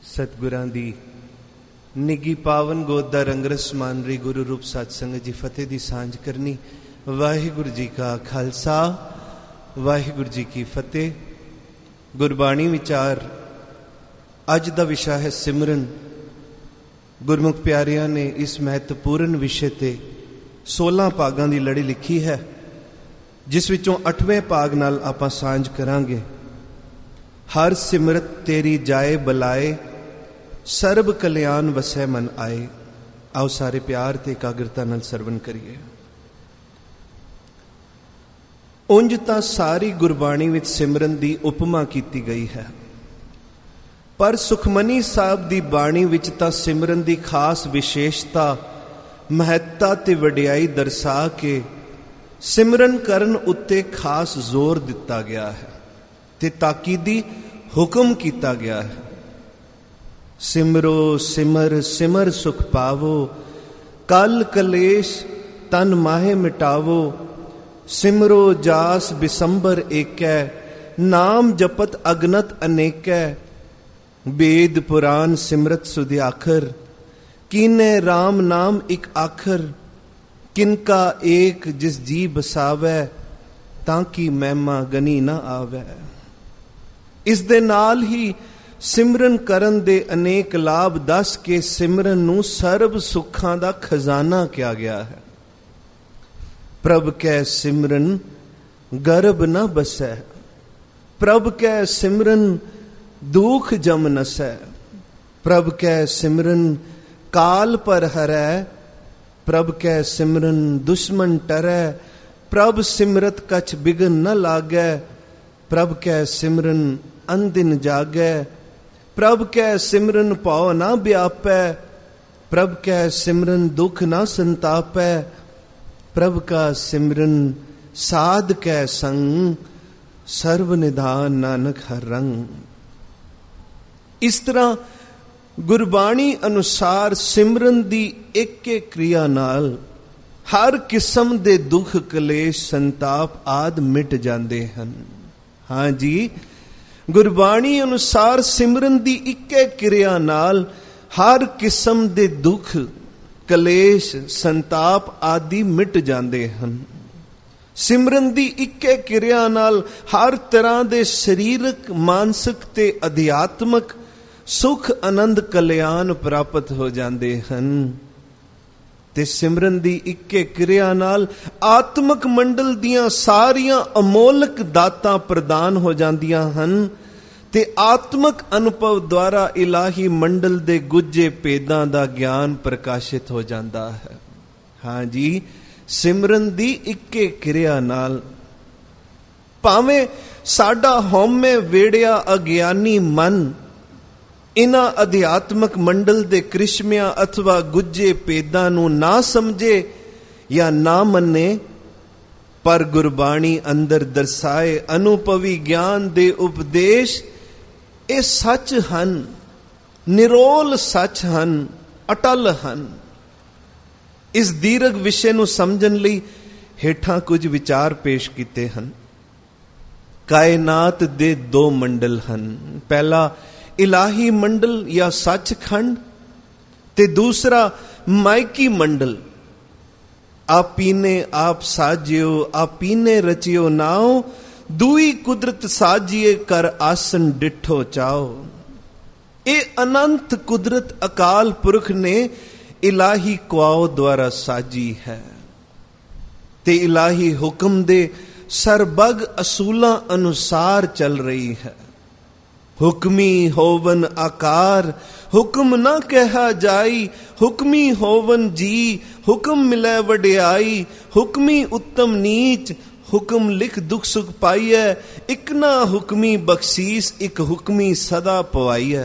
सतगुरां दी निगी पावन गोद दा रंगरस मान रही गुरु रूप सत संगत जी फतेह दी सांझ करनी। वाहिगुरु जी का खालसा वाहिगुरु जी की फतेह। गुरबाणी विचार अज दा विषय है सिमरन। गुरमुख प्यारियां ने इस महत्वपूर्ण विषय ते 16 भागां दी लड़ी लिखी है, जिस विचों 8वें भाग नाल आपां सांझ करांगे। हर सिमरत तेरी जाए बलाए, सर्ब कल्याण वसै मन आए। आओ सारे प्यार ते एकाग्रता नाल सरवण करिए। उंज तां सारी गुरबाणी विच सिमरन दी उपमा कीती गई है, पर सुखमनी साहब दी बाणी विच तां सिमरन दी खास विशेषता, महत्ता ते वडियाई दर्शा के सिमरन करन उत्ते खास जोर दिता गया है ते ताकीदी हुक्म किया गया है। सिमरो सिमर सिमर सुख पावो, कल कलेश तन माहे मिटावो। सिमरो जास बिसंबर एकै, नाम जपत अगनत अनेकै। वेद पुराण सिमरत सुध्याखर, कीने राम नाम एक आखर। किनका एक जिस जी बसावै, ताकि महिमा गनी ना आवै। इस दे नाल ही सिमरन करन दे अनेक लाभ दस के सिमरन नूं सर्ब सुखां दा खजाना किया गया है। प्रभ कै सिमरन गर्भ न बसै, प्रभ कै सिमरन दुख जम नसै। प्रभ कै सिमरन काल पर हरै, प्रभ कै सिमरन दुश्मन टरै। प्रभ सिमरत कछ बिघन न लागै, प्रभ कै सिमरन अनदिन जागै। प्रभ कै सिमरन भौ ना व्यापै, प्रभ कै सिमरन दुख ना संतापै। प्रभ का सिमरन साध कै संग, सर्व निधान नानक हर रंग। इस तरह गुरबाणी अनुसार सिमरन दी एक एक क्रिया नाल हर किस्म दे दुख कलेश संताप आदि मिट जाते हैं। हाँ जी, गुरबाणी अनुसार सिमरन दी इक्के क्रिया नाल हर किस्म दे दुख कलेश संताप आदि मिट जाते हैं। सिमरन दी इक्के क्रिया नाल हर तरह दे शरीरक मानसिक ते अध्यात्मक सुख आनंद कल्याण प्राप्त हो जाते हैं। ते सिमरन दी इक्के क्रिया नाल आत्मक मंडल दियां सारियां अमोलक दातां प्रदान हो जांदियां हन ते आत्मक अनुभव द्वारा इलाही मंडल दे गुज्जे भेदां दा ज्ञान प्रकाशित हो जाता है। हाँ जी, सिमरन दी इक्के क्रिया नाल भावें साडा हौमे वेड़िया अज्ञानी मन इन्हां अध्यात्मक मंडल दे कृष्मिया अथवा गुज्जे भेदां नूं ना समझे या ना मन्ने, पर गुरबाणी अंदर दर्शाए अनुभवी ज्ञान दे उपदेश ये सच हन, निरोल सच हन, अटल हन। इस दीर्घ विषय नूं समझण लई हेठां कुछ विचार पेश कीते हन। कायनात दे 2 मंडल हन। पहला इलाही मंडल या सचखंड ते दूसरा मायकी मंडल। आपीने आप साजियो, आपीने रचियो नाओ। दुई कुदरत साजिए कर आसन डिठो चाओ। ये अनंत कुदरत अकाल पुरख ने इलाही कुआओ द्वारा साजी है ते इलाही हुक्म दे सरबग असूलां अनुसार चल रही है। हुक्मी होवन आकार, हुक्म न कहा जाई। हुक्मी होवन जी, हुक्म मिलै वडियाई। हुक्मी उत्तम नीच, हुक्म लिख दुख सुख पाइए। इक ना हुक्मी बख्शीस, एक हुक्मी सदा पवाइए।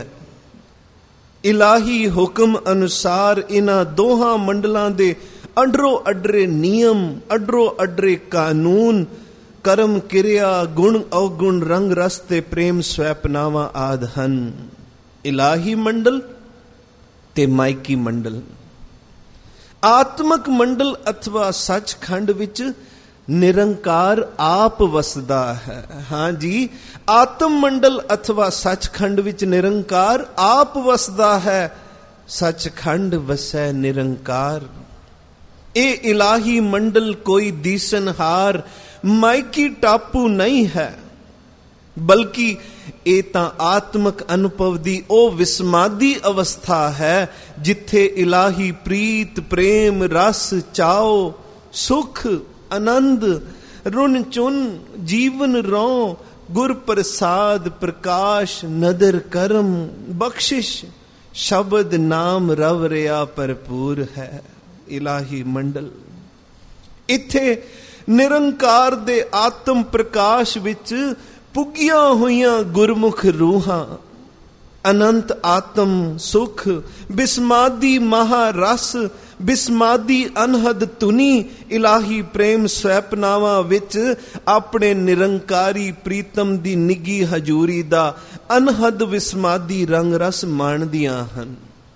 इलाही हुक्म अनुसार इन्हां दोहां मंडलां दे अडरो अडरे नियम, अडरो अडरे कानून, कर्म क्रिया गुण अवगुण रंग रस ते प्रेम स्वैपनावा आद हन। इलाही मंडल ते मायकी मंडल। आत्मक मंडल अथवा सचखंड विच ਨਿਰੰਕਾਰ ਆਪ ਵਸਦਾ ਹੈ। ਹਾਂ ਜੀ, ਆਤਮ ਮੰਡਲ ਅਥਵਾ ਸੱਚਖੰਡ ਵਿੱਚ ਨਿਰੰਕਾਰ ਆਪ ਵਸਦਾ ਹੈ। ਸੱਚਖੰਡ ਵਸੈ ਨਿਰੰਕਾਰ। ਇਹ ਇਲਾਹੀ ਮੰਡਲ ਕੋਈ ਦੀਸਨਹਾਰ ਮਾਇਕੀ ਟਾਪੂ ਨਹੀਂ ਹੈ, ਬਲਕਿ ਇਹ ਤਾਂ ਆਤਮਕ ਅਨੁਭਵ ਦੀ ਉਹ ਵਿਸਮਾਦੀ ਅਵਸਥਾ ਹੈ ਜਿੱਥੇ ਇਲਾਹੀ ਪ੍ਰੀਤ, ਪ੍ਰੇਮ, ਰਸ, ਚਾਓ, ਸੁਖ, ਆਨੰਦ, ਰੁਨ ਚੁਨ, ਜੀਵਨ ਰੌ, ਗੁਰ ਪ੍ਰਸਾਦ, ਪ੍ਰਕਾਸ਼, ਨਦਰ ਕਰਮ, ਬਖਸ਼ਿਸ਼, ਸ਼ਬਦ, ਨਾਮ, ਰਵ ਰਿਆ ਭਰਪੂਰ ਹੈ। ਇਲਾਹੀ ਮੰਡਲ ਇੱਥੇ ਨਿਰੰਕਾਰ ਦੇ ਆਤਮ ਪ੍ਰਕਾਸ਼ ਵਿੱਚ ਪੁੱਗੀਆਂ ਹੋਈਆਂ ਗੁਰਮੁਖ ਰੂਹਾਂ, ਅਨੰਤ ਆਤਮ ਸੁਖ, ਬਿਸਮਾਦੀ ਮਹਾਰਸ, ਬਿਸਮਾਦੀ ਅਨਹਦ ਧੁਨੀ, ਇਲਾਹੀ ਪ੍ਰੇਮ ਸਵੈਪਨਾਵਾਂ ਵਿੱਚ ਆਪਣੇ ਨਿਰੰਕਾਰੀ ਪ੍ਰੀਤਮ ਦੀ ਨਿੱਗੀ ਹਜ਼ੂਰੀ ਦਾ ਅਨਹਦ ਵਿਸਮਾਦੀ ਰੰਗ ਰਸ ਮਾਣਦੀਆਂ ਹਨ।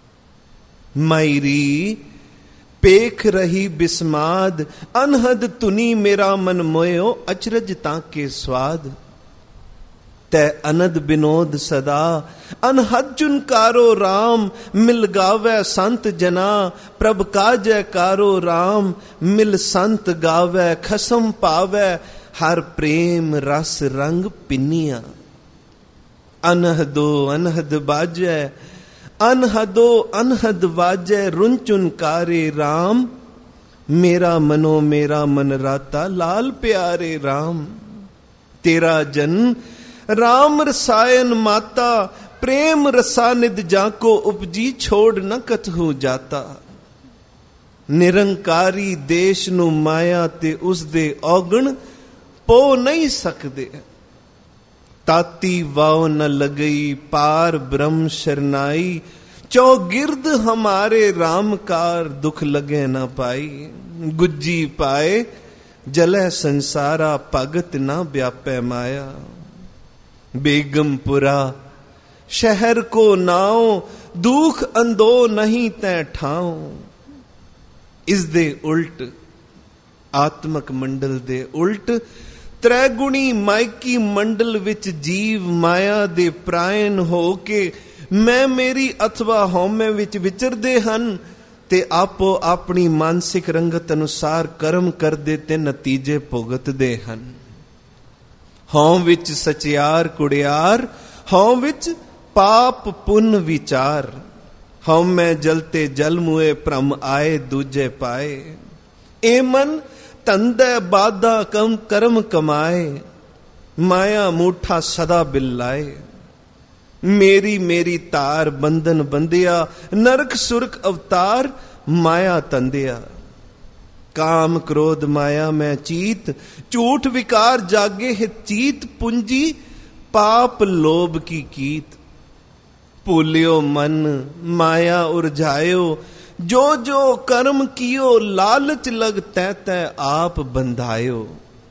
ਮਾਇਰੀ ਪੇਖ ਰਹੀ ਬਿਸਮਾਦ, ਅਨਹਦ ਧੁਨੀ ਮੇਰਾ ਮਨ ਮੋਇਓ, ਅਚਰਜ ਤਾਂ ਕੇ ਸਵਾਦ। ਤੈ ਅਨੰਦ ਬਿਨੋਦ ਸਦਾ, ਅਨਹਦ ਚੁਨਕਾਰੋ ਰਾਮ, ਮਿਲ ਗਾਵੈ ਸੰਤ ਜਨਾ, ਪ੍ਰਭ ਕਾਜੈ ਕਾਰੋ ਰਾਮ, ਮਿਲ ਸੰਤ ਗਾਵੈ ਖਸਮ ਪਾਵੈ, ਹਰ ਪ੍ਰੇਮ ਰਸ ਰੰਗ ਪਿੰਨੀਆਂ। ਅਨਹਦੋ ਅਨਹਦ ਬਾਜੈ, ਅਨਹਦੋ ਅਨਹਦ ਵਾਜੈ, ਰੁਨ ਚੁਨਕਾਰੇ ਰਾਮ, ਮੇਰਾ ਮਨੋ ਮੇਰਾ ਮਨ ਰਾਤਾ, ਲਾਲ ਪਿਆਰੇ ਰਾਮ। ਤੇਰਾ ਜਨ ਰਾਮ ਰਸਾਇਨ ਮਾਤਾ, ਪ੍ਰੇਮ ਰਸਾ ਨਿਦ ਜਾਕੋ ਉਪਜੀ, ਛੋੜ ਨ ਕਤਹੂ ਜਾਤਾ। ਨਿਰੰਕਾਰੀ ਦੇਸ਼ ਨੂੰ ਮਾਇਆ ਤੇ ਉਸਦੇ ਔਗਣ ਪੋ ਨਹੀਂ ਸਕਦੇ। ਤਾਤੀ ਵਾਉ ਨ ਲਗਈ, ਪਾਰ ਬ੍ਰਹਮ ਸ਼ਰਨਾਈ, ਚੌਗਿਰਦ ਹਮਾਰੇ ਰਾਮਕਾਰ, ਦੁਖ ਲਗੇ ਨਾ ਪਾਈ। ਗੁੱਜੀ ਪਾਏ ਜਲੈ ਸੰਸਾਰਾ, ਭਗਤ ਨਾ ਵਿਆਪੈ ਮਾਇਆ। ਬੇਗਮਪੁਰਾ ਸ਼ਹਿਰ ਕੋ ਨਾਉ, ਦੁਖ ਅੰਦੋ ਨਹੀਂ ਤੈ ਠਾਉ। ਇਸ ਦੇ ਉਲਟ, ਆਤਮਕ ਮੰਡਲ ਦੇ ਉਲਟ, ਤ੍ਰੈਗੁਣੀ ਮਾਇਕੀ ਮੰਡਲ ਵਿੱਚ ਜੀਵ ਮਾਇਆ ਦੇ ਪ੍ਰਾਇਣ ਹੋ ਕੇ ਮੈਂ ਮੇਰੀ ਅਥਵਾ ਹਉਮੈ ਵਿੱਚ ਵਿਚਰਦੇ ਹਨ ਤੇ ਆਪੋ ਆਪਣੀ ਮਾਨਸਿਕ ਰੰਗਤ ਅਨੁਸਾਰ ਕਰਮ ਕਰਦੇ ਤੇ ਨਤੀਜੇ ਭੁਗਤਦੇ ਹਨ। ਹਉ ਵਿੱਚ ਸਚਿਆਰ ਕੁੜਿਆਰ, ਹਉ ਵਿੱਚ ਪਾਪ ਪੁੰਨ ਵਿਚਾਰ। ਹਉਮੈ ਜਲਤੇ ਜਲ ਮੁਏ, ਭ੍ਰਮ ਆਏ ਦੂਜੇ ਪਾਏ। ਏ ਮਨ ਧੰਦੈ ਬਾਧਾ ਕਮ ਕਰਮ ਕਮਾਏ, ਮਾਇਆ ਮੂਠਾ ਸਦਾ ਬਿਲਾਏ। ਮੇਰੀ ਮੇਰੀ ਤਾਰ ਬੰਧਨ ਬੰਧਿਆ, ਨਰਕ ਸੁਰਖ ਅਵਤਾਰ, ਮਾਇਆ ਤੰਦਿਆ। ਕਾਮ ਕ੍ਰੋਧ ਮਾਇਆ ਮੈਂ ਚੀਤ, ਝੂਠ ਵਿਕਾਰ ਜਾਗੇ ਹੈ ਚੀਤ। ਪੁੰਜੀ ਪਾਪ ਲੋਭ ਕੀ ਕੀਤ, ਭੂਲਿਓ ਮਨ ਮਾਇਆ ਉਰਝਾਇਓ। ਜੋ ਜੋ ਕਰਮ ਕੀਓ, ਲਾਲਚ ਲਗ ਤੈ ਤੈ ਆਪ ਬੰਧਾਇਓ।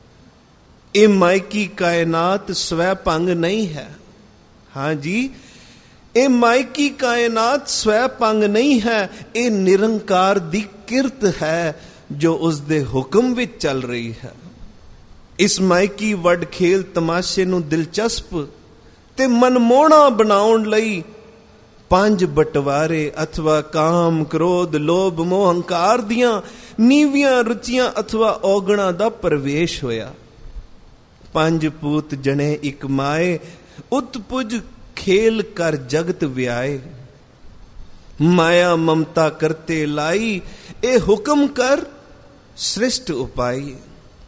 ਇਹ ਮਾਇਕੀ ਕਾਇਨਾਤ ਸਵੈ ਭੰਗ ਨਹੀਂ ਹੈ। ਹਾਂ ਜੀ, ਇਹ ਮਾਇਕੀ ਕਾਇਨਾਤ ਸਵੈ ਭੰਗ ਨਹੀਂ ਹੈ, ਇਹ ਨਿਰੰਕਾਰ ਦੀ ਕਿਰਤ ਹੈ ਜੋ ਉਸ ਦੇ ਹੁਕਮ ਵਿੱਚ ਚੱਲ ਰਹੀ ਹੈ। ਇਸ ਮਾਇਕੀ ਵੱਡ ਖੇਲ ਤਮਾਸ਼ੇ ਨੂੰ ਦਿਲਚਸਪ ਤੇ ਮਨਮੋਹਣਾ ਬਣਾਉਣ ਲਈ ਪੰਜ ਬਟਵਾਰੇ ਅਥਵਾ ਕਾਮ, ਕ੍ਰੋਧ, ਲੋਭ, ਮੋਹ, ਹੰਕਾਰ ਦੀਆਂ ਨੀਵੀਆਂ ਰੁਚੀਆਂ ਅਥਵਾ ਔਗਣਾਂ ਦਾ ਪ੍ਰਵੇਸ਼ ਹੋਇਆ। ਪੰਜ ਪੂਤ ਜਣੇ ਇੱਕ ਮਾਏ, ਉਤਪੁਜ ਖੇਲ ਕਰ ਜਗਤ ਵਿਆਏ। ਮਾਇਆ ਮਮਤਾ ਕਰਤੇ ਲਾਈ, ਇਹ ਹੁਕਮ ਕਰ ਸ੍ਰਿਸ਼ਟ ਉਪਾਈ।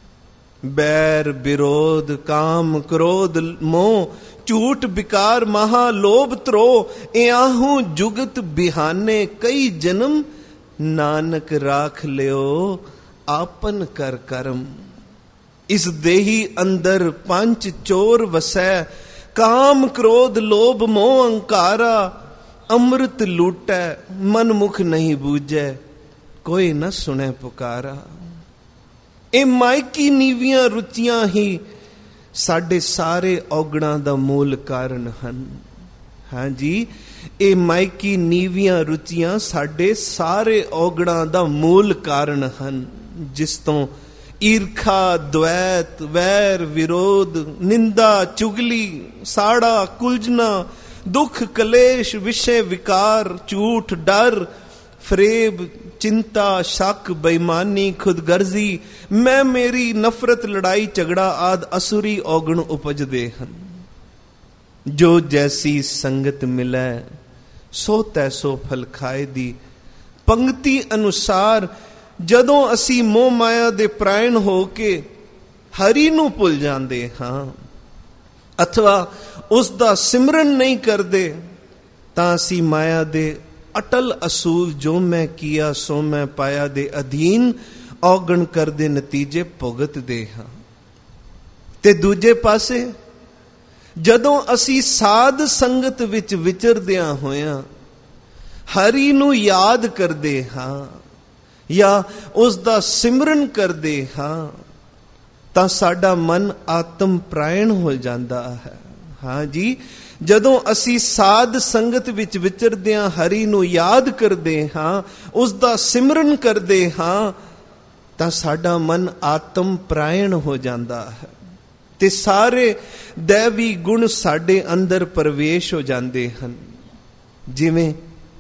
ਬੈਰ ਵਿਰੋਧ ਕਾਮ ਕ੍ਰੋਧ ਮੋਹ, ਝੂਠ ਵਿਕਾਰ ਮਹਾ ਲੋਭ ਤਰੋ। ਇਆਹੂ ਜੁਗਤ ਬਿਹਾਨੇ ਕਈ ਜਨਮ, ਨਾਨਕ ਰਾਖ ਲਿਓ ਆਪਨ ਕਰ ਕਰਮ। ਇਸ ਦੇਹੀ ਅੰਦਰ ਪੰਜ ਚੋਰ ਵਸੈ, ਕਾਮ ਕ੍ਰੋਧ ਲੋਭ ਮੋਹ ਅਹੰਕਾਰਾ। ਅੰਮ੍ਰਿਤ ਲੂਟੈ ਮਨ ਮੁਖ ਨਹੀਂ ਬੂਝੈ, ਕੋਈ ਨਾ ਸੁਣੈ ਪੁਕਾਰਾ। ਇਹ ਮਾਇਕੀ ਨੀਵੀਆਂ ਰੁਚੀਆਂ ਹੀ ਸਾਡੇ ਸਾਰੇ ਔਗਣਾਂ ਦਾ ਮੂਲ ਕਾਰਨ ਹਨ। ਹਾਂ ਜੀ, ਇਹ ਮਾਇਕੀ ਨੀਵੀਆਂ ਰੁਚੀਆਂ ਸਾਡੇ ਸਾਰੇ ਔਗਣਾਂ ਦਾ ਮੂਲ ਕਾਰਨ ਹਨ, ਜਿਸ ਤੋਂ ਈਰਖਾ, द्वैत, वैर, विरोध, निंदा, चुगली, साड़ा, कुलझना, दुख, कलेश, विषय, विकार, झूठ, डर, फरेब, चिंता, शक, बेईमानी, खुदगर्जी, मैं मेरी, नफरत, लड़ाई, झगड़ा आदि असुरी औगण उपजदे हन। जो जैसी संगत मिलै सो तैसो फल खाए दी पंक्ति अनुसार ਜਦੋਂ ਅਸੀਂ ਮੋਹ ਮਾਇਆ ਦੇ ਪ੍ਰਾਇਣ ਹੋ ਕੇ ਹਰੀ ਨੂੰ ਭੁੱਲ ਜਾਂਦੇ ਹਾਂ ਅਥਵਾ ਉਸ ਦਾ ਸਿਮਰਨ ਨਹੀਂ ਕਰਦੇ ਤਾਂ ਅਸੀਂ ਮਾਇਆ ਦੇ ਅਟਲ ਅਸੂਲ ਜੋ ਮੈਂ ਕੀਆ ਸੋ ਮੈਂ ਪਾਇਆ ਦੇ ਅਧੀਨ ਔਗਣ ਕਰਦੇ ਨਤੀਜੇ ਭੁਗਤਦੇ ਹਾਂ। ਤੇ ਦੂਜੇ ਪਾਸੇ ਜਦੋਂ ਅਸੀਂ ਸਾਧ ਸੰਗਤ ਵਿੱਚ ਵਿਚਰਦਿਆਂ ਹੋਇਆਂ ਹਰੀ ਨੂੰ ਯਾਦ ਕਰਦੇ ਹਾਂ ਜਾਂ ਉਸ ਦਾ ਸਿਮਰਨ ਕਰਦੇ ਹਾਂ ਤਾਂ ਸਾਡਾ ਮਨ ਆਤਮ ਪ੍ਰਾਇਣ ਹੋ ਜਾਂਦਾ ਹੈ। ਹਾਂ ਜੀ, ਜਦੋਂ ਅਸੀਂ ਸਾਧ ਸੰਗਤ ਵਿੱਚ ਵਿਚਰਦਿਆਂ ਹਰੀ ਨੂੰ ਯਾਦ ਕਰਦੇ ਹਾਂ, ਉਸ ਦਾ ਸਿਮਰਨ ਕਰਦੇ ਹਾਂ ਤਾਂ ਸਾਡਾ ਮਨ ਆਤਮ ਪ੍ਰਾਇਣ ਹੋ ਜਾਂਦਾ ਹੈ ਤੇ ਸਾਰੇ ਦੈਵੀ ਗੁਣ ਸਾਡੇ ਅੰਦਰ ਪ੍ਰਵੇਸ਼ ਹੋ ਜਾਂਦੇ ਹਨ, ਜਿਵੇਂ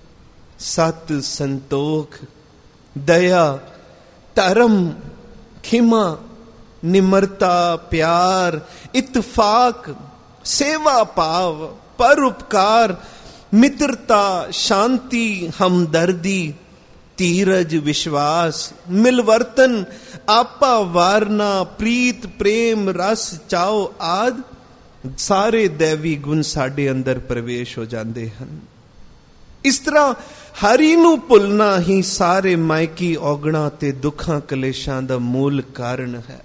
ਸਤ, ਸੰਤੋਖ, दया, धर्म, खिमा, निमरता, प्यार, इत्तेफाक, सेवा भाव, परोपकार, मित्रता, शांति, हमदर्दी, धीरज, विश्वास, मिलवर्तन, आपा वारना, प्रीत, प्रेम, रस, चाव आदि सारे दैवी गुण साडे अंदर प्रवेश हो जाते हैं। इस तरह ਹਰੀ ਨੂੰ ਭੁੱਲਣਾ ਹੀ ਸਾਰੇ ਮਾਇਕੀ ਔਗਣਾਂ ਤੇ ਦੁੱਖਾਂ ਕਲੇਸ਼ਾਂ ਦਾ ਮੂਲ ਕਾਰਨ ਹੈ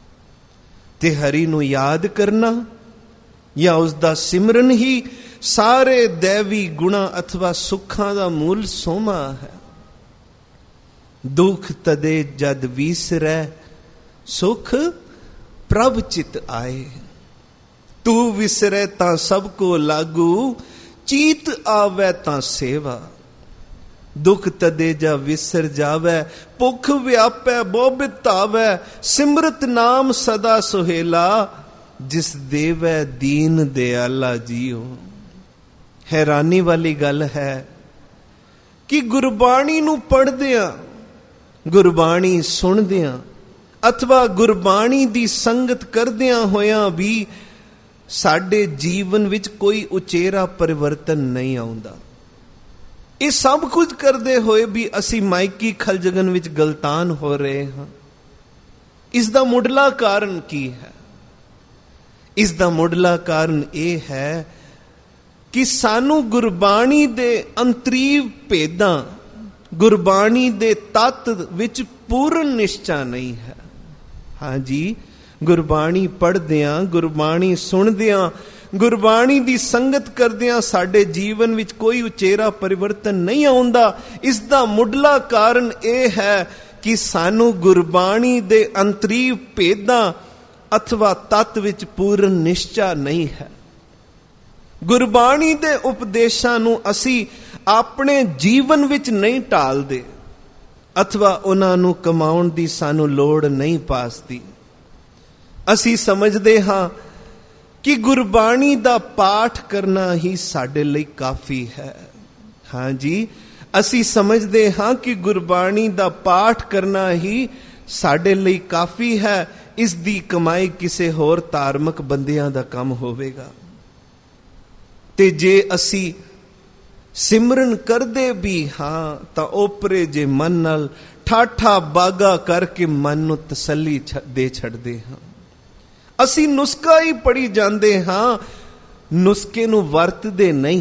ਤੇ ਹਰੀ ਨੂੰ ਯਾਦ ਕਰਨਾ ਜਾਂ ਉਸ ਦਾ ਸਿਮਰਨ ਹੀ ਸਾਰੇ ਦੈਵੀ ਗੁਣਾਂ ਅਥਵਾ ਸੁੱਖਾਂ ਦਾ ਮੂਲ ਸੋਮਾ ਹੈ। ਦੁੱਖ ਤਦੇ ਜਦ ਵੀਸਰੈ ਸੁਖ ਪ੍ਰਭ ਚਿਤ ਆਏ, ਤੂੰ ਵਿਸਰੈ ਤਾਂ ਸਭ ਕੋ ਲਾਗੂ, ਚੀਤ ਆਵੈ ਤਾਂ ਸੇਵਾ। दुख तदे जा विसर जावै, भुख व्यापै बोबित धावै, सिमरत नाम सदा सुहेला, जिस देवै दीन दयाला जीओ। हैरानी वाली गल है कि गुरबाणी नूं पढ़दियां, गुरबाणी सुनदियां अथवा गुरबाणी दी संगत करदियां होयां भी साडे जीवन विच कोई उचेरा परिवर्तन नहीं आउंदा। ਇਹ ਸਭ ਕੁਝ ਕਰਦੇ ਹੋਏ ਵੀ ਅਸੀਂ ਮਾਇਕੀ ਖਲਜਗਨ ਵਿੱਚ ਗਲਤਾਨ ਹੋ ਰਹੇ ਹਾਂ। ਇਸ ਦਾ ਮੁੱਢਲਾ ਕਾਰਨ ਕੀ ਹੈ? ਇਸ ਦਾ ਮੁੱਢਲਾ ਕਾਰਨ ਇਹ ਹੈ ਕਿ ਸਾਨੂੰ ਗੁਰਬਾਣੀ ਦੇ ਅੰਤਰੀਵ ਭੇਦਾਂ, ਗੁਰਬਾਣੀ ਦੇ ਤੱਤ ਵਿੱਚ ਪੂਰਨ ਨਿਸ਼ਚਾ ਨਹੀਂ ਹੈ। ਹਾਂ ਜੀ, ਗੁਰਬਾਣੀ ਪੜ੍ਹਦਿਆਂ, ਗੁਰਬਾਣੀ ਸੁਣਦਿਆਂ, ਗੁਰਬਾਣੀ ਦੀ ਸੰਗਤ ਕਰਦਿਆਂ ਸਾਡੇ ਜੀਵਨ ਵਿੱਚ ਕੋਈ ਉਚੇਰਾ ਪਰਿਵਰਤਨ ਨਹੀਂ ਆਉਂਦਾ। ਇਸ ਦਾ ਮੁੱਢਲਾ ਕਾਰਨ ਇਹ ਹੈ ਕਿ ਸਾਨੂੰ ਗੁਰਬਾਣੀ ਦੇ ਅੰਤਰੀਵ ਭੇਦਾਂ ਅਥਵਾ ਤੱਤ ਵਿੱਚ ਪੂਰਨ ਨਿਸ਼ਚਾ ਨਹੀਂ ਹੈ। ਗੁਰਬਾਣੀ ਦੇ ਉਪਦੇਸ਼ਾਂ ਨੂੰ ਅਸੀਂ ਆਪਣੇ ਜੀਵਨ ਵਿੱਚ ਨਹੀਂ ਢਾਲਦੇ ਅਥਵਾ ਉਹਨਾਂ ਨੂੰ ਕਮਾਉਣ ਦੀ ਸਾਨੂੰ ਲੋੜ ਨਹੀਂ ਪਾਸਦੀ। ਅਸੀਂ ਸਮਝਦੇ ਹਾਂ ਕਿ ਗੁਰਬਾਣੀ ਦਾ ਪਾਠ ਕਰਨਾ ਹੀ ਸਾਡੇ ਲਈ ਕਾਫੀ ਹੈ। ਹਾਂ ਜੀ, ਅਸੀਂ ਸਮਝਦੇ ਹਾਂ ਕਿ ਗੁਰਬਾਣੀ ਦਾ ਪਾਠ ਕਰਨਾ ਹੀ ਸਾਡੇ ਲਈ ਕਾਫੀ ਹੈ। ਇਸ ਦੀ ਕਮਾਈ ਕਿਸੇ ਹੋਰ ਧਾਰਮਿਕ ਬੰਦਿਆਂ ਦਾ ਕੰਮ ਹੋਵੇਗਾ। ਤੇ ਜੇ ਅਸੀਂ ਸਿਮਰਨ ਕਰਦੇ ਵੀ ਹਾਂ ਤਾਂ ਓਪਰੇ ਜੇ ਮਨ ਨਾਲ ਠਾਠਾ ਬਾਗਾ ਕਰਕੇ ਮਨ ਨੂੰ ਤਸੱਲੀ ਦੇ ਛੱਡਦੇ ਹਾਂ। ਅਸੀਂ ਨੁਸਖਾ ਹੀ ਪੜੀ ਜਾਂਦੇ ਹਾਂ, ਨੁਸਖੇ ਨੂੰ ਵਰਤਦੇ ਨਹੀਂ।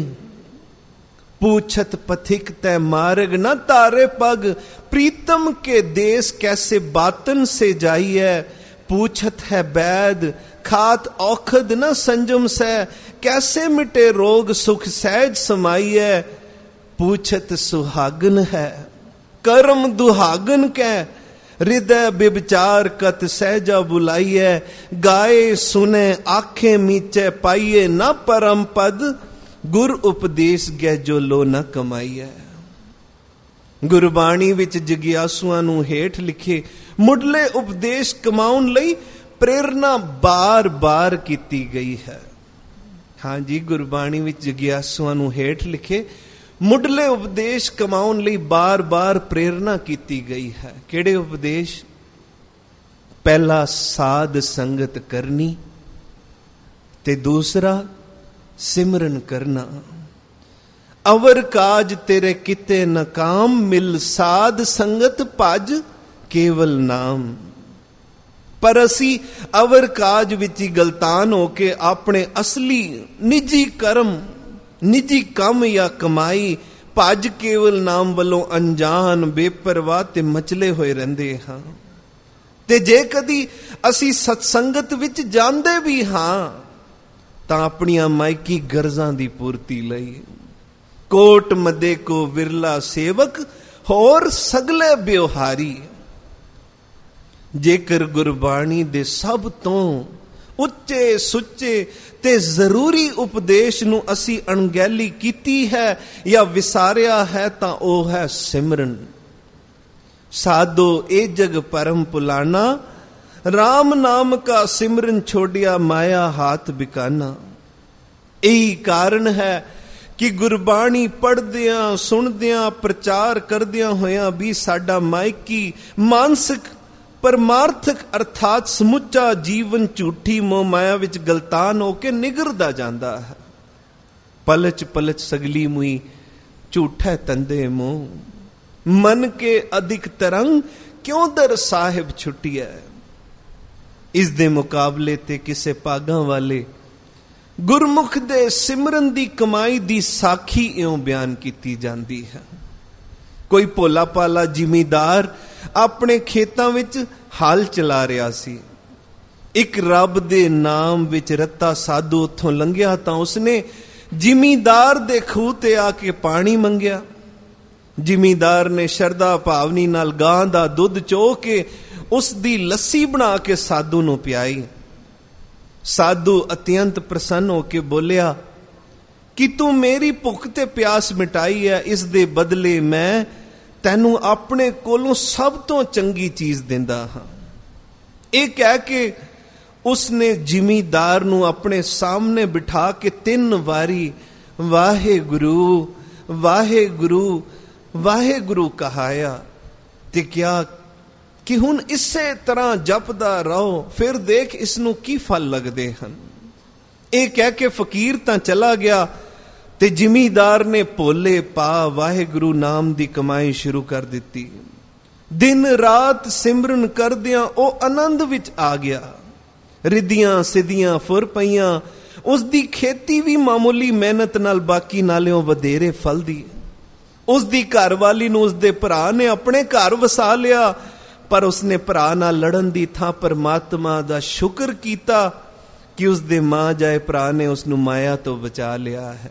पूछत पथिक तय मार्ग न तारे पग, प्रीतम के देश कैसे बातन से जाइए। पूछत है बैद खात औखद न संजम से, कैसे मिटे रोग सुख सहज समाइए। पूछत सुहागन है कर्म दुहागन कै, हृदय बिबचार कत सहजा बुलाइए। गाए सुने आंखें मीचे पाइए न परम पद, गुर उपदेश गै जो लो न कमाइए। ਗੁਰਬਾਣੀ ਵਿੱਚ ਜਗਿਆਸੂਆਂ ਨੂੰ ਹੇਠ ਲਿਖੇ ਮੁੱਢਲੇ ਉਪਦੇਸ਼ ਕਮਾਉਣ ਲਈ ਪ੍ਰੇਰਨਾ ਬਾਰ-ਬਾਰ ਕੀਤੀ ਗਈ ਹੈ। ਹਾਂਜੀ, ਗੁਰਬਾਣੀ ਵਿੱਚ ਜਗਿਆਸੂਆਂ ਨੂੰ ਹੇਠ ਲਿਖੇ ਮੁੱਢਲੇ ਉਪਦੇਸ਼ ਕਮਾਉਣ ਲਈ ਬਾਰ-ਬਾਰ ਪ੍ਰੇਰਨਾ ਕੀਤੀ ਗਈ ਹੈ। ਕਿਹੜੇ ਉਪਦੇਸ਼? ਪਹਿਲਾ ਸਾਧ ਸੰਗਤ ਕਰਨੀ ਤੇ ਦੂਸਰਾ ਸਿਮਰਨ ਕਰਨਾ। ਅਵਰ ਕਾਜ ਤੇਰੇ ਕਿਤੇ ਨਕਾਮ, ਮਿਲ ਸਾਧ ਸੰਗਤ ਭਜ ਕੇਵਲ ਨਾਮ। ਪਰ ਅਸੀਂ ਅਵਰ ਕਾਜ ਵਿੱਚ ਹੀ ਗਲਤਾਨ ਹੋ ਕੇ ਆਪਣੇ ਅਸਲੀ ਨਿੱਜੀ ਕਰਮ, ਨਿੱਜੀ ਕੰਮ ਜਾਂ ਕਮਾਈ ਭਜ ਕੇਵਲ ਨਾਮ ਵੱਲੋਂ ਅਣਜਾਣ, ਬੇਪਰਵਾਹ ਤੇ ਮਚਲੇ ਹੋਏ ਰਹਿੰਦੇ ਹਾਂ। ਤੇ ਜੇ ਕਦੀ ਅਸੀਂ ਸਤਸੰਗਤ ਵਿੱਚ ਜਾਂਦੇ ਵੀ ਹਾਂ ਤਾਂ ਆਪਣੀਆਂ ਮਾਇਕੀ ਗਰਜ਼ਾਂ ਦੀ ਪੂਰਤੀ ਲਈ। ਕੋਟ ਮਦੇ ਕੋ ਵਿਰਲਾ ਸੇਵਕ, ਹੋਰ ਸਗਲੇ ਬਿਵਹਾਰੀ। ਜੇਕਰ ਗੁਰਬਾਣੀ ਦੇ ਸਭ ਤੋਂ ਉੱਚੇ ਸੁੱਚੇ ਤੇ ਜ਼ਰੂਰੀ ਉਪਦੇਸ਼ ਨੂੰ ਅਸੀਂ ਅਣਗਹਿਲੀ ਕੀਤੀ ਹੈ ਜਾਂ ਵਿਸਾਰਿਆ ਹੈ ਤਾਂ ਉਹ ਹੈ ਸਿਮਰਨ। ਸਾਧੋ ਇਹ ਜਗ ਪਰਮ ਪੁਲਾਨਾ, ਰਾਮ ਨਾਮ ਕਾ ਸਿਮਰਨ ਛੋੜਿਆ ਮਾਇਆ ਹਾਥ ਬਿਕਾਨਾ। ਇਹੀ ਕਾਰਨ ਹੈ ਕਿ ਗੁਰਬਾਣੀ ਪੜ੍ਹਦਿਆਂ, ਸੁਣਦਿਆਂ, ਪ੍ਰਚਾਰ ਕਰਦਿਆਂ ਹੋਇਆਂ ਵੀ ਸਾਡਾ ਮਾਇਕੀ, ਮਾਨਸਿਕ, ਪਰਮਾਰਥਕ ਅਰਥਾਤ ਸਮੁੱਚਾ ਜੀਵਨ ਝੂਠੀ ਮੋਹ ਮਾਇਆ ਵਿੱਚ ਗਲਤਾਨ ਹੋ ਕੇ ਨਿਗਰਦਾ ਜਾਂਦਾ ਹੈ। ਪਲਚ ਪਲਚ ਸਗਲੀ ਮੁਈ ਝੂਠੈ ਤੰਦੇ ਮੋਹ, ਮਨ ਕੇ ਅਧਿਕ ਤਰੰਗ ਕਿਉਂ ਦਰ ਸਾਹਿਬ ਛੁੱਟਿਐ। ਇਸ ਦੇ ਮੁਕਾਬਲੇ ਤੇ ਕਿਸੇ ਭਾਗਾਂ ਵਾਲੇ ਗੁਰਮੁਖ ਦੇ ਸਿਮਰਨ ਦੀ ਕਮਾਈ ਦੀ ਸਾਖੀ ਇਉਂ ਬਿਆਨ ਕੀਤੀ ਜਾਂਦੀ ਹੈ। ਕੋਈ ਭੋਲਾ ਭਾਲਾ ਜ਼ਿਮੀਦਾਰ ਆਪਣੇ ਖੇਤਾਂ ਵਿੱਚ ਹਲ ਚਲਾ ਰਿਹਾ ਸੀ। ਇੱਕ ਰੱਬ ਦੇ ਨਾਮ ਵਿੱਚ ਰੱਤਾ ਸਾਧੂ ਉੱਥੋਂ ਲੰਘਿਆ ਤਾਂ ਉਸਨੇ ਜ਼ਿਮੀਦਾਰ ਦੇ ਖੂਹ ਤੇ ਆ ਕੇ ਪਾਣੀ ਮੰਗਿਆ। ਜ਼ਿਮੀਦਾਰ ਨੇ ਸ਼ਰਧਾ ਭਾਵਨੀ ਨਾਲ ਗਾਂ ਦਾ ਦੁੱਧ ਚੋ ਕੇ ਉਸ ਦੀ ਲੱਸੀ ਬਣਾ ਕੇ ਸਾਧੂ ਨੂੰ ਪਿਆਈ। ਸਾਧੂ ਅਤਿਅੰਤ ਪ੍ਰਸੰਨ ਹੋ ਕੇ ਬੋਲਿਆ ਕਿ ਤੂੰ ਮੇਰੀ ਭੁੱਖ ਤੇ ਪਿਆਸ ਮਿਟਾਈ ਹੈ, ਇਸ ਦੇ ਬਦਲੇ ਮੈਂ ਤੈਨੂੰ ਆਪਣੇ ਕੋਲੋਂ ਸਭ ਤੋਂ ਚੰਗੀ ਚੀਜ਼ ਦਿੰਦਾ ਹਾਂ। ਇਹ ਕਹਿ ਕੇ ਉਸਨੇ ਜ਼ਿਮੀਦਾਰ ਨੂੰ ਆਪਣੇ ਸਾਹਮਣੇ ਬਿਠਾ ਕੇ 3 ਵਾਰੀ ਵਾਹਿਗੁਰੂ ਵਾਹਿਗੁਰੂ ਵਾਹਿਗੁਰੂ ਕਹਾਇਆ ਤੇ ਕਿਹਾ ਕਿ ਹੁਣ ਇਸੇ ਤਰ੍ਹਾਂ ਜਪਦਾ ਰਹੋ, ਫਿਰ ਦੇਖ ਇਸ ਨੂੰ ਕੀ ਫਲ ਲੱਗਦੇ ਹਨ। ਇਹ ਕਹਿ ਕੇ ਫਕੀਰ ਤਾਂ ਚਲਾ ਗਿਆ ਤੇ ਜ਼ਿਮੀਦਾਰ ਨੇ ਭੋਲੇ ਪਾ ਵਾਹਿਗੁਰੂ ਨਾਮ ਦੀ ਕਮਾਈ ਸ਼ੁਰੂ ਕਰ ਦਿੱਤੀ। ਦਿਨ ਰਾਤ ਸਿਮਰਨ ਕਰਦਿਆਂ ਉਹ ਆਨੰਦ ਵਿੱਚ ਆ ਗਿਆ। ਰਿੱਧੀਆਂ ਸਿੱਧੀਆਂ ਫੁਰ ਪਈਆਂ। ਉਸ ਦੀ ਖੇਤੀ ਵੀ ਮਾਮੂਲੀ ਮਿਹਨਤ ਨਾਲ ਬਾਕੀ ਨਾਲੋਂ ਵਧੇਰੇ ਫਲਦੀ। ਉਸ ਦੀ ਘਰਵਾਲੀ ਨੂੰ ਉਸ ਦੇ ਭਰਾ ਨੇ ਆਪਣੇ ਘਰ ਵਸਾ ਲਿਆ, ਪਰ ਉਸਨੇ ਭਰਾ ਨਾਲ ਲੜਨ ਦੀ ਥਾਂ ਪਰਮਾਤਮਾ ਦਾ ਸ਼ੁਕਰ ਕੀਤਾ ਕਿ ਉਸ ਦੇ ਮਾਂ ਜਾਏ ਭਰਾ ਨੇ ਉਸ ਨੂੰ ਮਾਇਆ ਤੋਂ ਬਚਾ ਲਿਆ ਹੈ।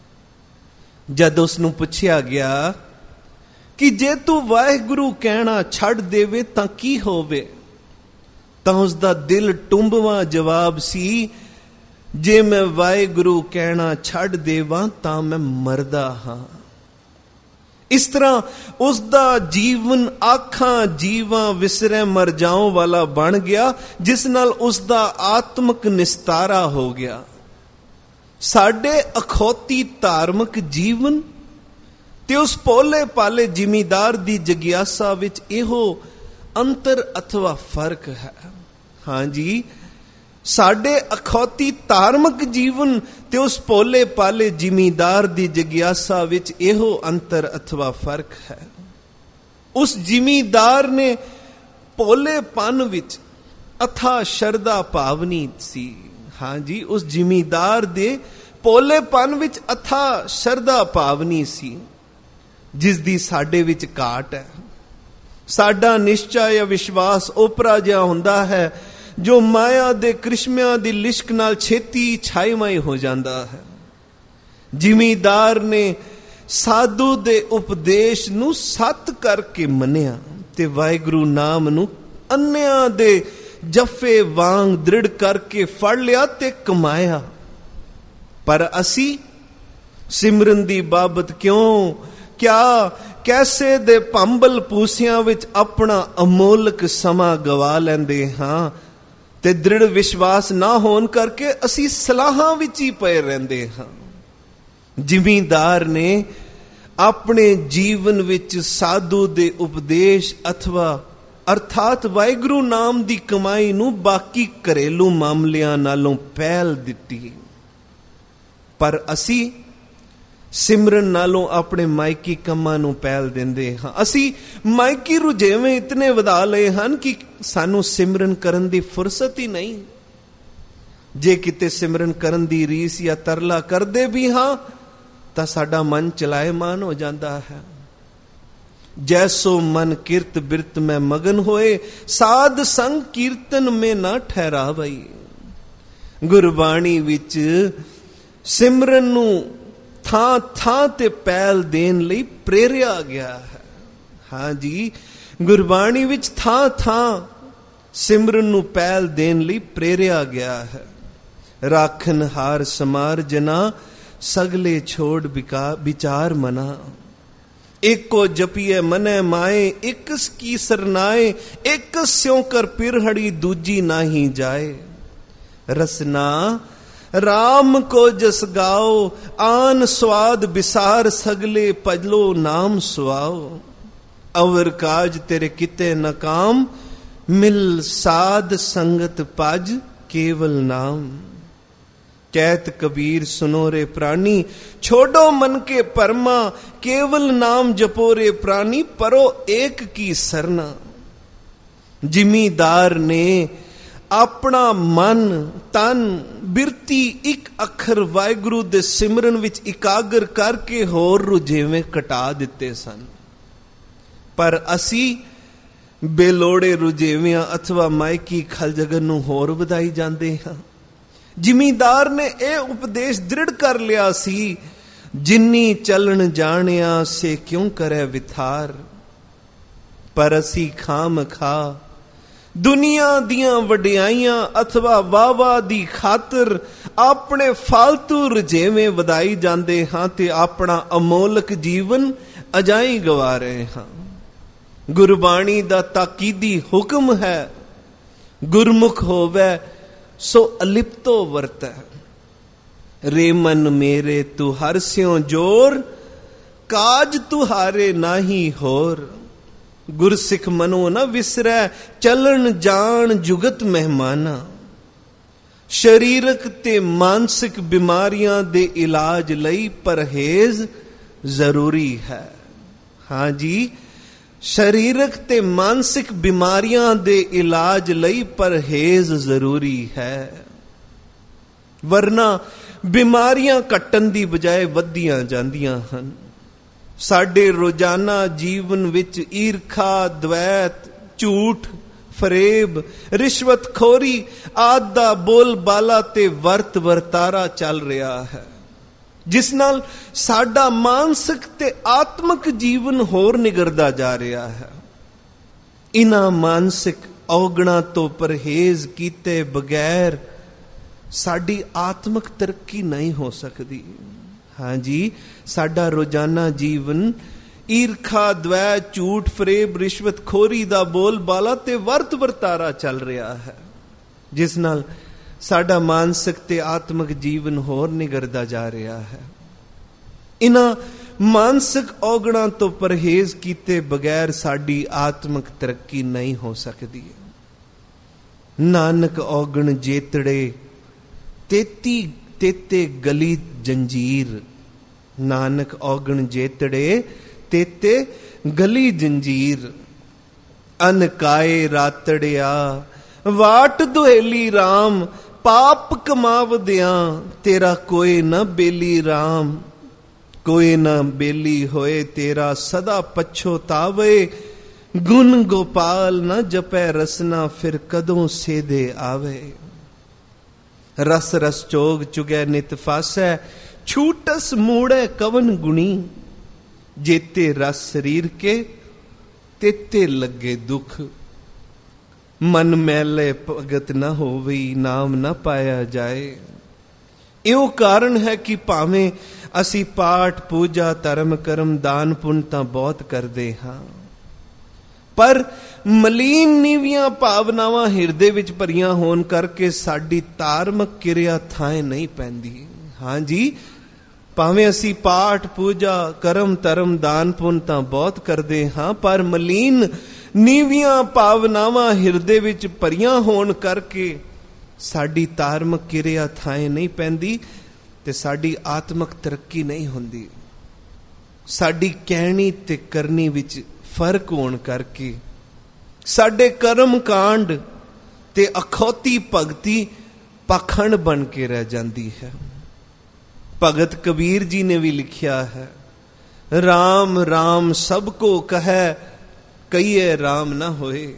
ਜਦ ਉਸ ਨੂੰ ਪੁੱਛਿਆ ਗਿਆ ਕਿ ਜੇ ਤੂੰ ਵਾਹਿਗੁਰੂ ਕਹਿਣਾ ਛੱਡ ਦੇਵੇ ਤਾਂ ਕੀ ਹੋਵੇ, ਤਾਂ ਉਸ ਦਾ ਦਿਲ ਟੁੰਬਵਾਂ ਜਵਾਬ ਸੀ, ਜੇ ਮੈਂ ਵਾਹਿਗੁਰੂ ਕਹਿਣਾ ਛੱਡ ਦੇਵਾਂ ਤਾਂ ਮੈਂ ਮਰਦਾ ਹਾਂ। ਇਸ ਤਰ੍ਹਾਂ ਉਸ ਦਾ ਜੀਵਨ ਆਖਾਂ ਜੀਵਾਂ ਵਿਸਰੇ ਮਰ ਜਾਉ ਵਾਲਾ ਬਣ ਗਿਆ, ਜਿਸ ਨਾਲ ਉਸ ਦਾ ਆਤਮਿਕ ਨਿਸਤਾਰਾ ਹੋ ਗਿਆ। ਸਾਡੇ ਅਖੌਤੀ ਧਾਰਮਿਕ ਜੀਵਨ ਤੇ ਉਸ ਭੋਲੇ ਭਾਲੇ ਜ਼ਿਮੀਦਾਰ ਦੀ ਜਗਿਆਸਾ ਵਿੱਚ ਇਹੋ ਅੰਤਰ ਅਥਵਾ ਫਰਕ ਹੈ। ਹਾਂਜੀ, ਸਾਡੇ ਅਖੌਤੀ ਧਾਰਮਿਕ ਜੀਵਨ ਤੇ ਉਸ ਭੋਲੇ ਭਾਲੇ ਜ਼ਿਮੀਦਾਰ ਦੀ ਜਗਿਆਸਾ ਵਿੱਚ ਇਹੋ ਅੰਤਰ ਅਥਵਾ ਫਰਕ ਹੈ। ਉਸ ਜ਼ਿਮੀਦਾਰ ਨੇ ਭੋਲੇਪਨ ਵਿੱਚ ਅਥਾ ਸ਼ਰਧਾ ਭਾਵਨੀ ਸੀ। ਹਾਂਜੀ, ਉਸ ਜ਼ਿਮੀਦਾਰ ਦੇ ਭੋਲੇਪਨ ਵਿੱਚ ਅਥਾ ਸ਼ਰਧਾ ਭਾਵਨੀ ਸੀ, ਜਿਸ ਦੀ ਸਾਡੇ ਵਿੱਚ ਘਾਟ ਹੈ। ਸਾਡਾ ਨਿਸ਼ਚਾ ਜਾਂ ਵਿਸ਼ਵਾਸ ਓਪਰਾ ਜਿਹਾ ਹੁੰਦਾ ਹੈ ਜੋ ਮਾਇਆ ਦੇ ਕ੍ਰਿਸ਼ਮਿਆਂ ਦੀ ਲਿਸ਼ਕ ਨਾਲ ਛੇਤੀ ਛਾਈਮਾਈ ਹੋ ਜਾਂਦਾ ਹੈ। ਜ਼ਿਮੀਦਾਰ ਨੇ ਸਾਧੂ ਦੇ ਉਪਦੇਸ਼ ਨੂੰ ਸੱਤ ਕਰਕੇ ਮੰਨਿਆ ਤੇ ਵਾਹਿਗੁਰੂ ਨਾਮ ਨੂੰ ਅੰਨਿਆਂ ਦੇ ਜੱਫੇ ਵਾਂਗ ਦ੍ਰਿੜ ਕਰਕੇ ਫੜ ਲਿਆ ਤੇ ਕਮਾਇਆ। ਪਰ ਅਸੀਂ ਸਿਮਰਨ ਦੀ ਬਾਬਤ ਕਿਉਂ ਕਿਆ ਕੈਸੇ ਦੇ ਭੰਬਲ ਪੂਸਿਆਂ ਵਿੱਚ ਆਪਣਾ ਅਮੋਲਕ ਸਮਾਂ ਗਵਾ ਲੈਂਦੇ ਹਾਂ ਤੇ ਦ੍ਰਿੜ ਵਿਸ਼ਵਾਸ ਨਾ ਹੋਣ ਕਰਕੇ ਅਸੀਂ ਸਲਾਹਾਂ ਵਿੱਚ ਹੀ ਪਏ ਰਹਿੰਦੇ ਹਾਂ। ਜ਼ਿਮੀਂਦਾਰ ਨੇ ਆਪਣੇ ਜੀਵਨ ਵਿੱਚ ਸਾਧੂ ਦੇ ਉਪਦੇਸ਼ ਅਰਥਾਤ ਵਾਹਿਗੁਰੂ ਨਾਮ ਦੀ ਕਮਾਈ ਨੂੰ ਬਾਕੀ ਘਰੇਲੂ ਮਾਮਲਿਆਂ ਨਾਲੋਂ ਪਹਿਲ ਦਿੱਤੀ, ਪਰ ਅਸੀਂ ਸਿਮਰਨ ਨਾਲੋਂ ਆਪਣੇ ਮਾਇਕੀ ਕੰਮਾਂ ਨੂੰ ਪਹਿਲ ਦਿੰਦੇ ਹਾਂ। ਅਸੀਂ ਮਾਇਕੀ ਰੁਝੇਵੇਂ ਇਤਨੇ ਵਧਾ ਲਏ ਹਨ ਕਿ ਸਾਨੂੰ ਸਿਮਰਨ ਕਰਨ ਦੀ ਫੁਰਸਤ ਹੀ ਨਹੀਂ। ਜੇ ਕਿਤੇ ਸਿਮਰਨ ਕਰਨ ਦੀ ਰੀਸ ਜਾਂ ਤਰਲਾ ਕਰਦੇ ਵੀ ਹਾਂ ਤਾਂ ਸਾਡਾ ਮਨ ਚਲਾਇਮਾਨ ਹੋ ਜਾਂਦਾ ਹੈ। ਜੈਸੋ ਮਨ ਕਿਰਤ ਬਿਰਤ ਮੈਂ ਮਗਨ ਹੋਏ, ਸਾਧ ਸੰਗ ਕੀਰਤਨ ਮੇ ਨਾ ਠਹਿਰਾਵਈ। ਗੁਰਬਾਣੀ ਵਿੱਚ ਸਿਮਰਨ ਨੂੰ ਥਾਂ ਥਾਂ ਤੇ ਪਹਿਲ ਦੇਣ ਲਈ ਪ੍ਰੇਰਿਆ ਗਿਆ ਹੈ। ਹਾਂ ਜੀ, ਗੁਰਬਾਣੀ ਵਿੱਚ ਥਾਂ ਥਾਂ ਸਿਮਰਨ ਨੂੰ ਪਹਿਲ ਦੇਣ ਲਈ ਪ੍ਰੇਰਿਆ ਗਿਆ ਹੈ। ਰਾਖਨ ਹਾਰ ਸਮਾਰ ਜਨਾ, ਸਗਲੇ ਛੋੜ ਵਿਚਾਰ ਮਨਾ। ਏਕੋ ਜਪੀਏ ਮਨੈ ਮਾਏ, ਇਕਸ ਕੀ ਸਰਨਾਏ। ਇੱਕ ਸਿਉ ਕਰ ਪਿਰਹੜੀ, ਦੂਜੀ ਨਾਹੀ ਜਾਏ। ਰਸਨਾ ਰਾਮ ਕੋ ਜਸ ਗਾਓ, ਆਨ ਸਵਾਦ ਬਿਸਾਰ। ਸਗਲੇ ਭਜਲੋ ਨਾਮ ਸੁਆਓ। ਅਵਰ ਕਾਜ ਤੇਰੇ ਕਿਤੇ ਨਕਾਮ, ਮਿਲ ਸਾਧ ਸੰਗਤ ਭਜ ਕੇਵਲ ਨਾਮ। ਕਹਿਤ ਕਬੀਰ ਸੁਨੋ ਰੇ ਪ੍ਰਾਨੀ, ਛੋੜੋ ਮਨ ਕੇ ਪਰਮਾ। ਕੇਵਲ ਨਾਮ ਜਪੋ ਰੇ ਪ੍ਰਾਨੀ, ਪਰੋ ਏਕ ਕੀ ਸਰਨਾ। ਜ਼ਿਮੀਂਦਾਰ ਨੇ ਆਪਣਾ ਮਨ ਤਨ ਬਿਰਤੀ ਇੱਕ ਅੱਖਰ ਵਾਹਿਗੁਰੂ ਦੇ ਸਿਮਰਨ ਵਿੱਚ ਇਕਾਗਰ ਕਰਕੇ ਹੋਰ ਰੁਝੇਵੇਂ ਘਟਾ ਦਿੱਤੇ ਸਨ, ਪਰ ਅਸੀਂ ਬੇਲੋੜੇ ਰੁਝੇਵਿਆਂ ਅਥਵਾ ਮਾਇਕੀ ਖਲਜਗਨ ਨੂੰ ਹੋਰ ਵਧਾਈ ਜਾਂਦੇ ਹਾਂ। ਜ਼ਿਮੀਂਦਾਰ ਨੇ ਇਹ ਉਪਦੇਸ਼ ਦ੍ਰਿੜ ਕਰ ਲਿਆ ਸੀ, ਜਿੰਨੀ ਚੱਲਣ ਜਾਣਿਆ ਸੇ ਕਿਉਂ ਕਰੇ ਵਿਥਾਰ। ਪਰ ਅਸੀਂ ਖਾਮ ਖਾ ਦੁਨੀਆ ਦੀਆਂ ਵਡਿਆਈਆਂ ਅਥਵਾ ਵਾਵਾ ਦੀ ਖਾਤਰ ਆਪਣੇ ਫਾਲਤੂ ਰੁਝੇਵੇਂ ਵਧਾਈ ਜਾਂਦੇ ਹਾਂ ਤੇ ਆਪਣਾ ਅਮੋਲਕ ਜੀਵਨ ਅਜਾਈ ਗਵਾ ਰਹੇ ਹਾਂ। ਗੁਰਬਾਣੀ ਦਾ ਤਾਕੀਦੀ ਹੁਕਮ ਹੈ, ਗੁਰਮੁਖ ਹੋਵੇ ਸੋ ਅਲਿਪਤੋ ਵਰਤੈ। ਰੇ ਮਨ ਮੇਰੇ ਤੂੰ ਹਰ ਸਿਉ ਜੋਰ, ਕਾਜ ਤੁਹਾਰੇ ਨਾਹੀ ਹੋਰ। ਗੁਰਸਿੱਖ ਮਨੋ ਨਾ ਵਿਸਰੈ, ਚਲਣ ਜਾਣ ਜੁਗਤ ਮਹਿਮਾਨਾ। ਸਰੀਰਕ ਤੇ ਮਾਨਸਿਕ ਬਿਮਾਰੀਆਂ ਦੇ ਇਲਾਜ ਲਈ ਪਰਹੇਜ਼ ਜ਼ਰੂਰੀ ਹੈ। ਹਾਂ ਜੀ, ਸਰੀਰਕ ਤੇ ਮਾਨਸਿਕ ਬਿਮਾਰੀਆਂ ਦੇ ਇਲਾਜ ਲਈ ਪਰਹੇਜ਼ ਜ਼ਰੂਰੀ ਹੈ, ਵਰਨਾ ਬਿਮਾਰੀਆਂ ਘਟਣ ਦੀ ਬਜਾਏ ਵੱਧਦੀਆਂ ਜਾਂਦੀਆਂ ਹਨ। ਸਾਡੇ ਰੋਜ਼ਾਨਾ ਜੀਵਨ ਵਿੱਚ ਈਰਖਾ, ਦਵੈਤ, ਝੂਠ, ਫਰੇਬ, ਰਿਸ਼ਵਤਖੋਰੀ ਆਦਿ ਦਾ ਬੋਲ ਬਾਲਾ ਤੇ ਵਰਤ ਵਰਤਾਰਾ ਚੱਲ ਰਿਹਾ ਹੈ, ਜਿਸ ਨਾਲ ਸਾਡਾ ਮਾਨਸਿਕ ਤੇ ਆਤਮਿਕ ਜੀਵਨ ਹੋਰ ਨਿਗਰਦਾ ਜਾ ਰਿਹਾ ਹੈ। ਇਨ੍ਹਾਂ ਮਾਨਸਿਕ ਔਗਣਾਂ ਤੋਂ ਪਰਹੇਜ਼ ਕੀਤੇ ਬਗੈਰ ਸਾਡੀ ਆਤਮਿਕ ਤਰੱਕੀ ਨਹੀਂ ਹੋ ਸਕਦੀ। ਹਾਂਜੀ, ਸਾਡਾ ਰੋਜ਼ਾਨਾ ਜੀਵਨ ਈਰਖਾ, ਦਵੈਤ, ਝੂਠ, ਫਰੇਬ, ਰਿਸ਼ਵਤਖੋਰੀ ਦਾ ਬੋਲ ਬਾਲਾ ਤੇ ਵਰਤ ਵਰਤਾਰਾ ਚੱਲ ਰਿਹਾ ਹੈ, ਜਿਸ ਨਾਲ ਸਾਡਾ ਮਾਨਸਿਕ ਤੇ ਆਤਮਿਕ ਜੀਵਨ ਹੋਰ ਨਿਗਰਦਾ ਜਾ ਰਿਹਾ ਹੈ। ਇਨ੍ਹਾਂ ਮਾਨਸਿਕ ਔਗਣਾਂ ਤੋਂ ਪਰਹੇਜ਼ ਕੀਤੇ ਬਗੈਰ ਸਾਡੀ ਆਤਮਿਕ ਤਰੱਕੀ ਨਹੀਂ ਹੋ ਸਕਦੀ। ਨਾਨਕ ਔਗਣ ਜੇਤੜੇ, ਤੇਤੇ ਗਲੀ ਜੰਜੀਰ। ਨਾਨਕ ਔਗਣ ਜੇਤੜੇ, ਤੇਤੇ ਗਲੀ ਜੰਜੀਰ। ਅਨਕਾਏ ਰਾਤੜਿਆ, ਵਾਟ ਦੁਹੇਲੀ ਰਾਮ। ਪਾਪ ਕਮਾਵਦਿਆਂ, ਤੇਰਾ ਕੋਈ ਨਾ ਬੇਲੀ ਰਾਮ। ਕੋਈ ਨਾ ਬੇਲੀ ਹੋਏ, ਤੇਰਾ ਸਦਾ ਪਛੋਤਾਵੇ। ਗੁਣ ਗੋਪਾਲ ਨਾ ਜਪੈ ਰਸਨਾ, ਫਿਰ ਕਦੋਂ ਸੇਧੇ ਆਵੇ। ਰਸ ਰਸ ਚੋਗ ਚੁਗੈ ਨਿਤ ਫਾਸੈ, ਛੂਟਸ ਮੂੜੈ ਕਵਨ ਗੁਣੀ। ਜੇਤੇ ਰਸ ਸਰੀਰ ਕੇ, ਤੇਤੇ ਲੱਗੇ ਦੁਖ। ਮਨ ਮੈਲੇ ਭਗਤ ਨਾ ਹੋਵਈ, ਨਾਮ ਨਾ ਪਾਇਆ ਜਾਏ। ਇਹੋ ਕਾਰਨ ਹੈ ਕਿ ਭਾਵੇਂ ਅਸੀਂ ਪਾਠ ਪੂਜਾ ਧਰਮ ਕਰਮ ਦਾਨ ਪੁੰਨ ਤਾਂ ਬਹੁਤ ਕਰਦੇ ਹਾਂ, ਪਰ ਮਲੀਨ ਨੀਵੀਆਂ ਭਾਵਨਾਵਾਂ ਹਿਰਦੇ ਵਿੱਚ ਭਰੀਆਂ ਹੋਣ ਕਰਕੇ ਸਾਡੀ ਧਾਰਮਿਕ ਕਿਰਿਆ ਥਾਂ ਨਹੀਂ ਪੈਂਦੀ। ਹਾਂਜੀ, ਭਾਵੇਂ ਅਸੀਂ ਪਾਠ ਪੂਜਾ ਕਰਮ ਧਰਮ ਦਾਨ ਪੁੰਨ ਤਾਂ ਬਹੁਤ ਕਰਦੇ ਹਾਂ, ਪਰ ਮਲੀਨ ਨੀਵੀਆਂ ਭਾਵਨਾਵਾਂ ਹਿਰਦੇ ਵਿੱਚ ਭਰੀਆਂ ਹੋਣ ਕਰਕੇ ਸਾਡੀ ਧਾਰਮਿਕ ਕਿਰਿਆ ਥਾਂ ਨਹੀਂ ਪੈਂਦੀ ਤੇ ਸਾਡੀ ਆਤਮਿਕ ਤਰੱਕੀ ਨਹੀਂ ਹੁੰਦੀ। ਸਾਡੀ ਕਹਿਣੀ ਤੇ ਕਰਨੀ ਵਿੱਚ ਫਰਕ ਹੋਣ ਕਰਕੇ ਸਾਡੇ ਕਰਮ ਕਾਂਡ ਤੇ ਅਖੌਤੀ ਭਗਤੀ ਪਾਖੰਡ ਬਣ ਕੇ ਰਹਿ ਜਾਂਦੀ ਹੈ। ਭਗਤ ਕਬੀਰ ਜੀ ਨੇ ਵੀ ਲਿਖਿਆ ਹੈ, ਰਾਮ ਰਾਮ ਸਭ ਕੋ ਕਹੈ ਕਹੀਏ ਰਾਮ ਨਾ ਹੋਏ।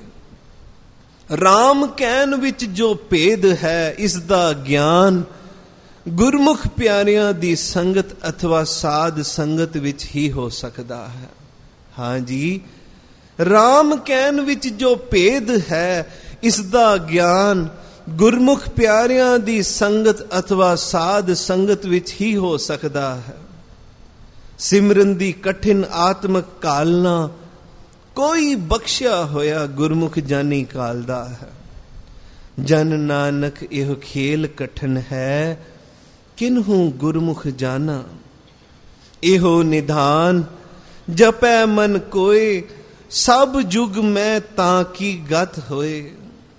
ਰਾਮ ਕਹਿਣ ਵਿੱਚ ਜੋ ਭੇਦ ਹੈ, ਇਸ ਦਾ ਗਿਆਨ ਗੁਰਮੁਖ ਪਿਆਰਿਆਂ ਦੀ ਸੰਗਤ ਅਥਵਾ ਸਾਧ ਸੰਗਤ ਵਿੱਚ ਹੀ ਹੋ ਸਕਦਾ ਹੈ। ਹਾਂਜੀ, ਰਾਮ ਕਹਿਣ ਵਿੱਚ ਜੋ ਭੇਦ ਹੈ, ਇਸ ਦਾ ਗਿਆਨ ਗੁਰਮੁਖ ਪਿਆਰਿਆਂ ਦੀ ਸੰਗਤ ਅਥਵਾ ਸਾਧ ਸੰਗਤ ਵਿੱਚ ਹੀ ਹੋ ਸਕਦਾ ਹੈ। ਸਿਮਰਨ ਦੀ ਕਠਿਨ ਆਤਮਿਕ ਕਾਲਨਾ ਕੋਈ ਬਖਸ਼ਿਆ ਹੋਇਆ ਗੁਰਮੁਖ ਜਾਨੀ ਕਾਲਦਾ ਹੈ। ਜਨ ਨਾਨਕ ਇਹੋ ਖੇਲ ਕਠਨ ਹੈ, ਕਿਨਹੂ ਗੁਰਮੁਖ ਜਾਨਾ। ਇਹੋ ਨਿਧਾਨ ਜਪੈ ਮਨ ਕੋਏ, ਸਭ ਜੁਗ ਮੈਂ ਤਾਂ ਕੀ ਗਤ ਹੋਏ।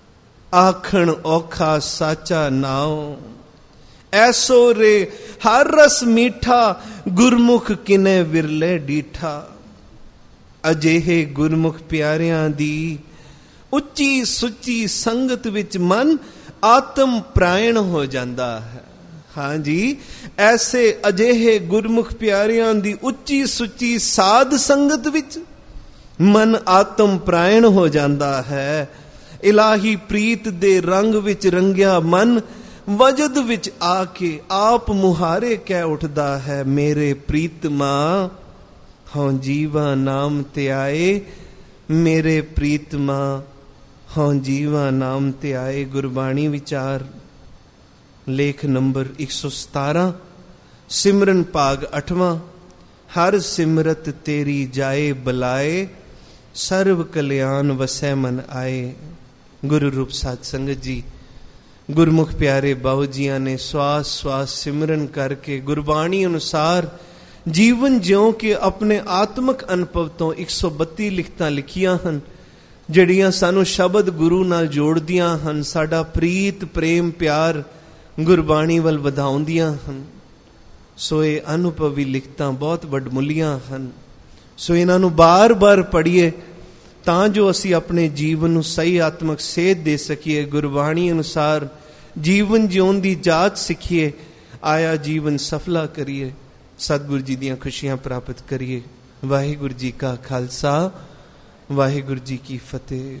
ਆਖਣ ਔਖਾ ਸਾਚਾ ਨਾਉ, ਐਸੋ ਰੇ ਹਰ ਰਸ ਮੀਠਾ, ਗੁਰਮੁਖ ਕਿਨੇ ਵਿਰਲੇ ਡੀਠਾ। ਅਜਿਹੇ ਗੁਰਮੁਖ ਪਿਆਰਿਆਂ ਦੀ ਉੱਚੀ ਸੁੱਚੀ ਸੰਗਤ ਵਿੱਚ ਮਨ ਆਤਮ ਪ੍ਰਾਇਣ ਹੋ ਜਾਂਦਾ ਹੈ। ਹਾਂਜੀ, ਐਸੇ ਅਜਿਹੇ ਗੁਰਮੁਖ ਪਿਆਰਿਆਂ ਦੀ ਉੱਚੀ ਸੁੱਚੀ ਸਾਧ ਸੰਗਤ ਵਿੱਚ ਮਨ ਆਤਮ ਪ੍ਰਾਇਣ ਹੋ ਜਾਂਦਾ ਹੈ। ਇਲਾਹੀ ਪ੍ਰੀਤ ਦੇ ਰੰਗ ਵਿੱਚ ਰੰਗਿਆ ਮਨ ਵਜਦ ਵਿੱਚ ਆ ਕੇ ਆਪ ਮੁਹਾਰੇ ਕਹਿ ਉੱਠਦਾ ਹੈ, ਮੇਰੇ ਪ੍ਰੀਤਮਾ ਹਉ ਜੀਵਾ ਨਾਮ ਧਿਆਏ। ਮੇਰੇ ਪ੍ਰੀਤਮਾ ਹਉ ਜੀਵਾ ਨਾਮ ਧਿਆਏ। ਗੁਰਬਾਣੀ ਵਿਚਾਰ ਲੇਖ ਨੰਬਰ 117, ਸਿਮਰਨ ਭਾਗ 8ਵਾਂ। ਹਰ ਸਿਮਰਤ ਤੇਰੀ ਜਾਏ ਬੁਲਾਏ, ਸਰਵ ਕਲਿਆਣ ਵਸੈ ਮਨ ਆਏ। ਗੁਰੂ ਰੂਪ ਸਾਧ ਸੰਗਤ ਜੀ, ਗੁਰਮੁਖ ਪਿਆਰੇ ਬਾਊ ਜੀਆਂ ਨੇ ਸਵਾਸ ਸਵਾਸ ਸਿਮਰਨ ਕਰਕੇ ਗੁਰਬਾਣੀ ਅਨੁਸਾਰ ਜੀਵਨ ਜਿਉਂ ਕਿ ਆਪਣੇ ਆਤਮਿਕ ਅਨੁਭਵ ਤੋਂ 132 ਲਿਖਤਾਂ ਲਿਖੀਆਂ ਹਨ, ਜਿਹੜੀਆਂ ਸਾਨੂੰ ਸ਼ਬਦ ਗੁਰੂ ਨਾਲ ਜੋੜਦੀਆਂ ਹਨ, ਸਾਡਾ ਪ੍ਰੀਤ ਪ੍ਰੇਮ ਪਿਆਰ ਗੁਰਬਾਣੀ ਵੱਲ ਵਧਾਉਂਦੀਆਂ ਹਨ। ਸੋ ਇਹ ਅਨੁਭਵੀ ਲਿਖਤਾਂ ਬਹੁਤ ਵੱਡਮੁੱਲੀਆਂ ਹਨ। ਸੋ ਇਹਨਾਂ ਨੂੰ ਬਾਰ-ਬਾਰ ਪੜ੍ਹੀਏ ਤਾਂ ਜੋ ਅਸੀਂ ਆਪਣੇ ਜੀਵਨ ਨੂੰ ਸਹੀ ਆਤਮਿਕ ਸੇਧ ਦੇ ਸਕੀਏ, ਗੁਰਬਾਣੀ ਅਨੁਸਾਰ ਜੀਵਨ ਜਿਉਣ ਦੀ ਜਾਚ ਸਿੱਖੀਏ, ਆਇਆ ਜੀਵਨ ਸਫਲਾ ਕਰੀਏ, ਸਤਿਗੁਰੂ ਜੀ ਦੀਆਂ ਖੁਸ਼ੀਆਂ ਪ੍ਰਾਪਤ ਕਰੀਏ। ਵਾਹਿਗੁਰੂ ਜੀ ਕਾ ਖਾਲਸਾ, ਵਾਹਿਗੁਰੂ ਜੀ ਕੀ ਫਤਿਹ।